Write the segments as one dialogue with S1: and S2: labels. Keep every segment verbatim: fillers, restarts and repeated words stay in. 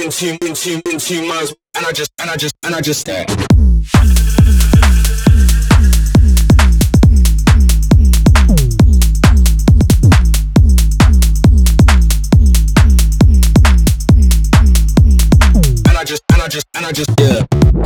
S1: into into into my and I just and I just and I just stare. And I just and I just and I just yeah.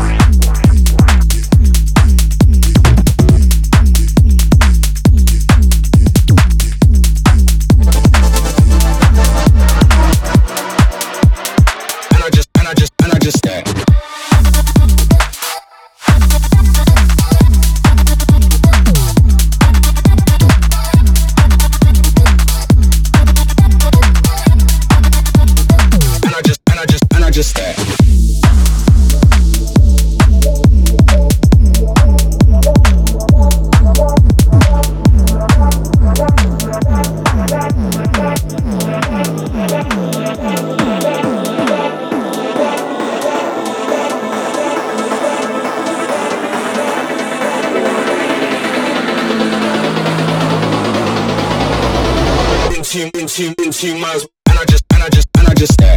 S1: Into, into, into my and I just and I just and I just stare.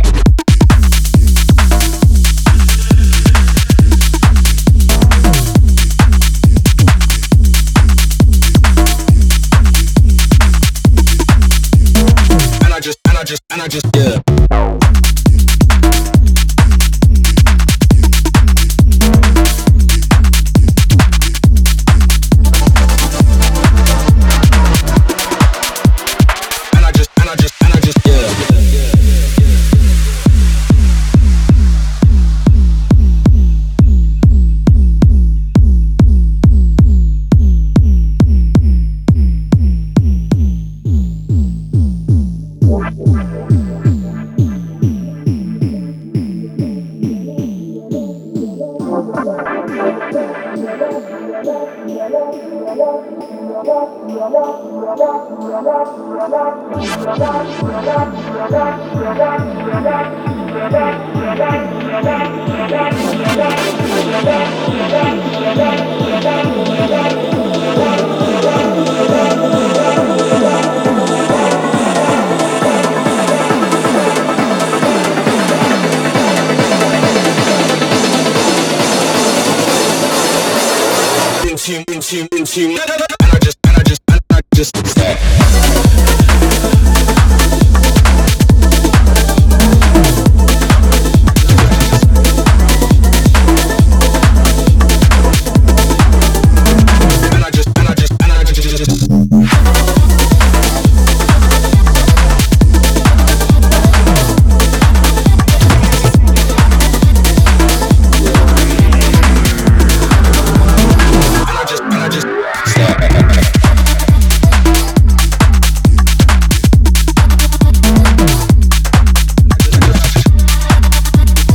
S1: And I just and I just and I just yeah. Into, into, into, and I just, and I just, and I just stare.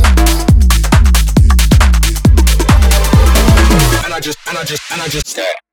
S1: And I just, and I just stare.